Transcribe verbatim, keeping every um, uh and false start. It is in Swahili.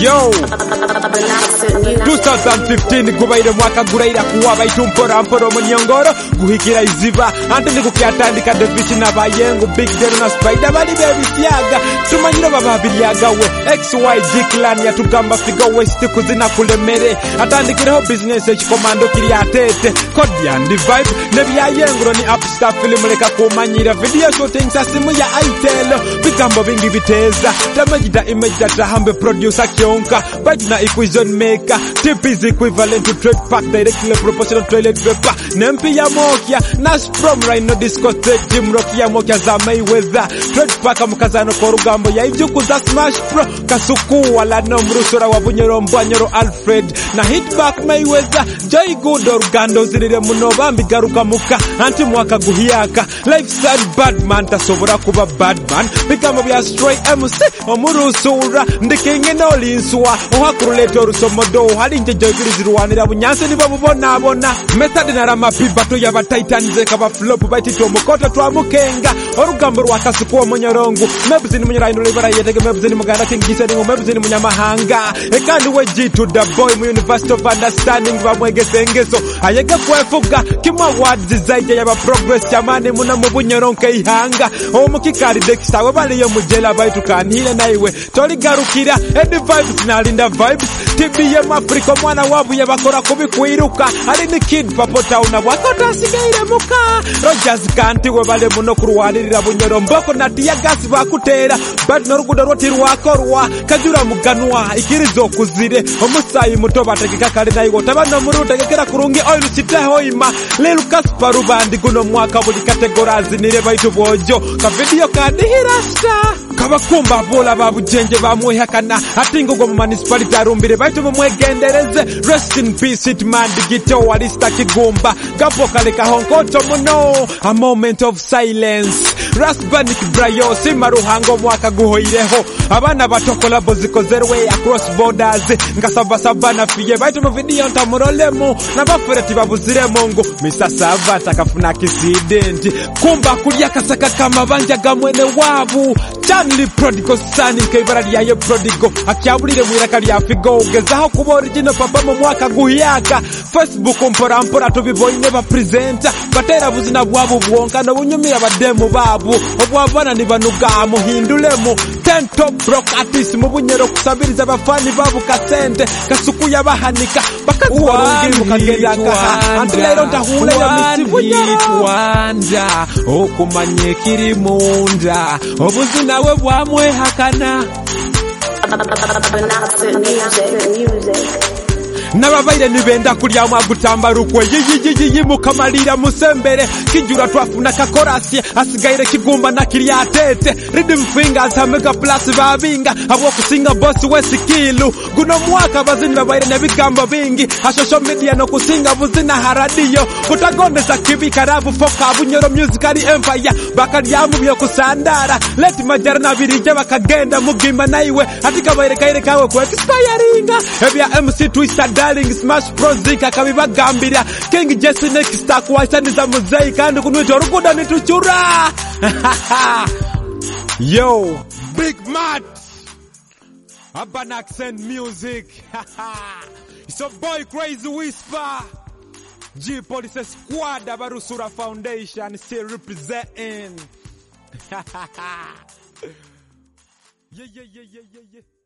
Yo twenty fifteen kubaire mwaka guraira kuwa baitu mpora mpora munyongoro guhikira iziba ante nikukyatandika devici nabayengu Big Dero na Spider bali bebisyaga tumanyiro bababiliaga we X Y G clan yatugamba figa west kuzina kulemere atandikireho business ekikomando kiri atete code and vibe nebyayengu ni upstar film leka kumanyira video shooting sasimu ya Itel bigambo bingi biteza tamajida image data hambe producer kionka but na equation maker tip is equivalent to trade pack directly proportional toilet paper nempi ya mokia nash prom rhino discotheque gym rock ya mokia za Mayweather trade pack mukazano korugambo ya ijuku za smash pro kasuku wala no mrusura wa bunyoro mbanyoro Alfred na hit back Mayweather joy good orgando zirire munoba mbigaruka muka anti mwaka guhiaka lifestyle badman tasobora kuba badman bigamo bya stray M C omurusura ndikinge no linswa ohakuruleta orusomodo hali nje joyizirwanira bunyanse nibo bubona abona method naramapiba to yaba titanize kaba flop baitito mukoto twamukenga orugambo rwakasuku omunyorongo mebuzini munyaraino libara yetege mebuzini muganda king giseni mebuzini munyamahanga ekandi we G to the boy mu University of Understanding bamwegesengeso ayega kwefuga kimwa words zaije yaba progress yamane muna mu bunyoronke ihanga omukikari dekisa bali yo mujela baitu kanile naiwe toli garukira ed vibes nalinda vibes tibiye Afrika mwana wabu yabakora kubikwiruka ali ni kid papota unabwakota asigaire muka Rogers kanti we bale muno kurwanirira bunyoro mboko natiya gasi bakutera but norugudo roti rwakorwa kajura muganwa ikirizo kuzire omusayi muto bategeka kale nayo tabano murutegekera kurungi oil siteho ima lelu kasparu bandi guno mwaka buli categories nire baitu bojo ka video kandi hirasta kabakumba bola babujenje bamwehakana atingo go municipality arumbire baitu mumwegendereze rest in peace it man digito walista kigumba gapo kale ka honkoto muno a moment of silence Rasbanik Brayo simaruhango mwaka guhoireho abana batokola bozikozerwe across borders ngasaba sabana fiye baitu mu video ntamurolemo nabafureti babuzire mongo misasava takafuna accident kumba kulya kasaka kama banja gamwene wabu Chanli prodigal son nkebara lyayo prodigal akyabulire mwiraka lya figo gezaho kuba original papa mu mwaka guhiyaka Facebook mpora mpora tubiboine ba presenter batera buzina bwabo bwonka no bunyumira bademu babo obwabana ni banuga muhindulemo ten top rock artists mu bunyero kusabiriza abafani babo kasente kasuku yabahanika bakazwarungi mukageraka antilero ndahule ya misibunyero wanda okumanye kiri munda obuzina we bwamwe hakana nababaire nibenda kulya mwagutambarukwe yiyiyiyi mukamalira musembere kijura twafuna kakorasi asigaire kigumba na kiryatete rhythm fingers hamega plus babinga abo kusinga boss we skill guno mwaka bazini babaire nebigamba bingi social media no kusinga buzina haradio kutagondeza kibikarabu foka bunyoro musically empire bakalyamu byo kusandara let majarna birije bakagenda mugimba naiwe atika baire kaire kawe ku expiringa ebya M C Twister Darling Smash Prozika kabibagambira King Jesse next stack waisaniza muzei kandi kunwita rukuda nituchura Yo Big Mat Urban Accent Music It's a boy Crazy Whisper G Police Squad Abarusura Foundation still representing Yeah yeah yeah yeah yeah yeah